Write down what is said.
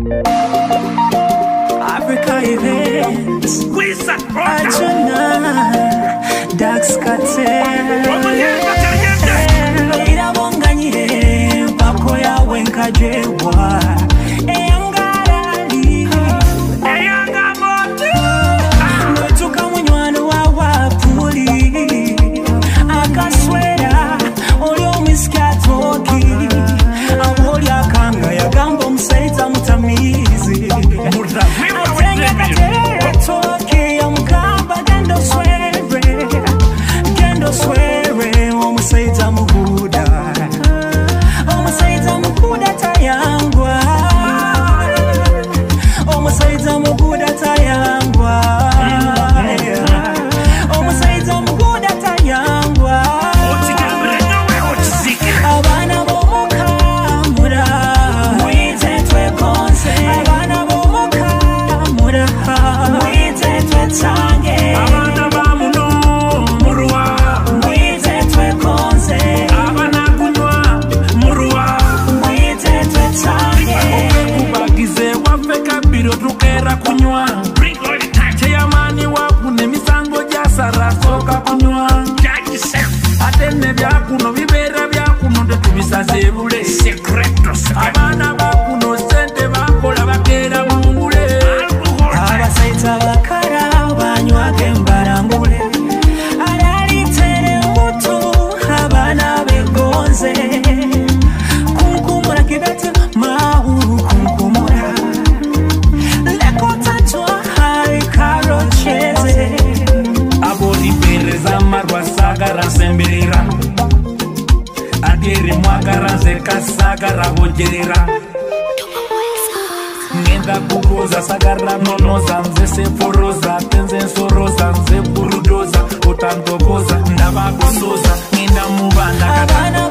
Africa events. Ajuna Dax Cartel. Ira bonganyire mpako yawe nkajebwa. Eyangarali eyangamote Nwetuka munywano wa wapuli akaswera oli omisika toki Amoli akanga yagamba omusaiza mutamizi Atenge katere toki yamugamba gendo swere omusaiza muhuda Omusaiza muhuda tayangwa Omusaiza muhuda tayangwa Omusaiza muhuda tayangwa Abana bomukamura Mwite twekonse Abana bomukamura Mwite twetange Abana bamuno murwa Mwite twekonse Abana kunywa murwa Mwite twetange Kubagize wafeka biro tukera kunywa Cheyamani wakune misango jasara soka kunywa Atene byakuno bibera byakuno tetubisaze bule Abana bakuno sente bakola bakera mungule Abasaita bakara banywake mbarangule Alalitere mutu abana begonze Kunkumura kibete mahuru kunkumura Lekota twa hari karocheze Abodi pereza marwa sagara sembirira Adiri mwagara zeka sagara hojerira Ngenda kugoza sagara nonoza Nze seforoza tenze nsoroza Nze burudoza utantokoza Ndabagosoza Ngenda mubanda Abana